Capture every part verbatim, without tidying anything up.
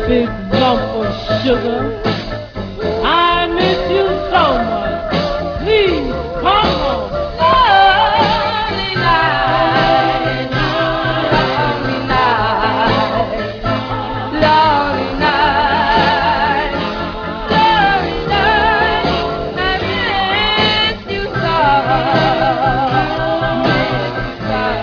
big lump of sugar. I miss you so much. Please come home. Lonely night, lonely night, lonely night, lonely night. I miss you so, miss you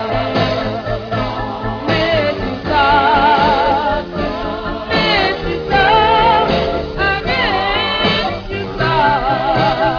so, miss you so. Miss you so, I miss you so.